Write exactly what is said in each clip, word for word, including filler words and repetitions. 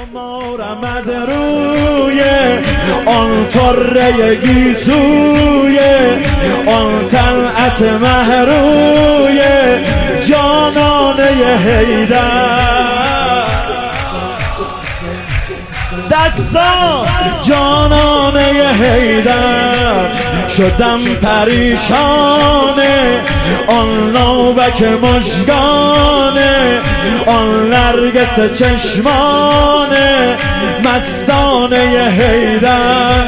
مارم از روی آن طره گیسوی آن طلعت مهروی جانانه حیدر دستا جانانه حیدر شدم پریشانه آن ناوک مژگانه آن نرگس چشمانه مستانه حیدر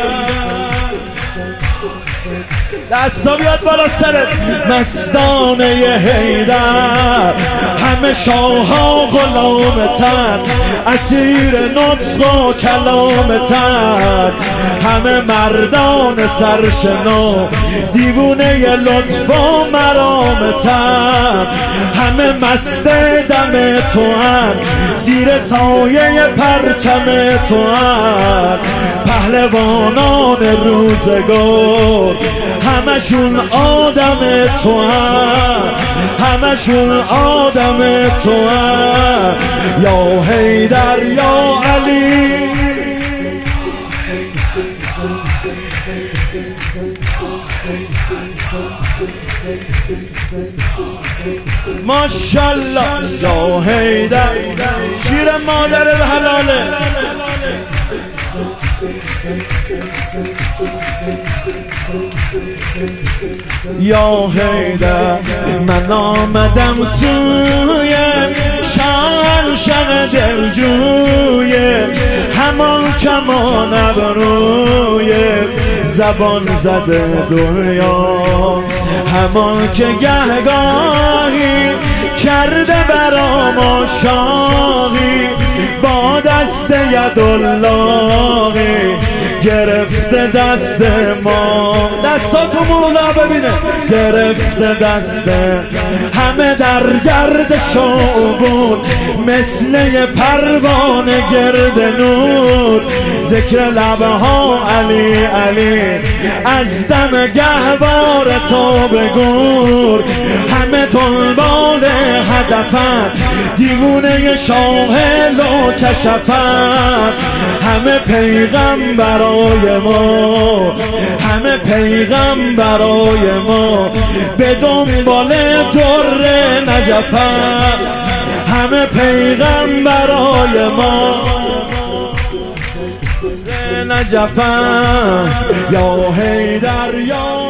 دستا بیاد بالا سرت مستانه حیدر همه شاها غلامتن اسیر نطق و کلامتن همه مردان سرشنو دیوونه لطف و مرامتن همه مست دم توان زیر سایه پرچم توان پهلوانان روزگار همشون آدم توان همشون آدم توان یا حیدر یا علی ماشالله یا حیدر شیر مادر حلاله یا حیدر من آمدم سوی شرشق دلجوی همان کمان ابروی زبان زده دنیا همان که گهگاهی کرده برام شاهی با دست یداللهی گرفته دست ما دستا تو مولا ببینه گرفته دست همه در گرد شعبون مثل پروانه گرد نور ذکر لبها علی علی از دم گهوار تو بگور همه دنبال هدفن دیوونه شاهل و کشفن همه پیغم برای ما همه پیغم برای ما به دنبال در نجفن همه پیغم برای ما نجفن یا حیدر یا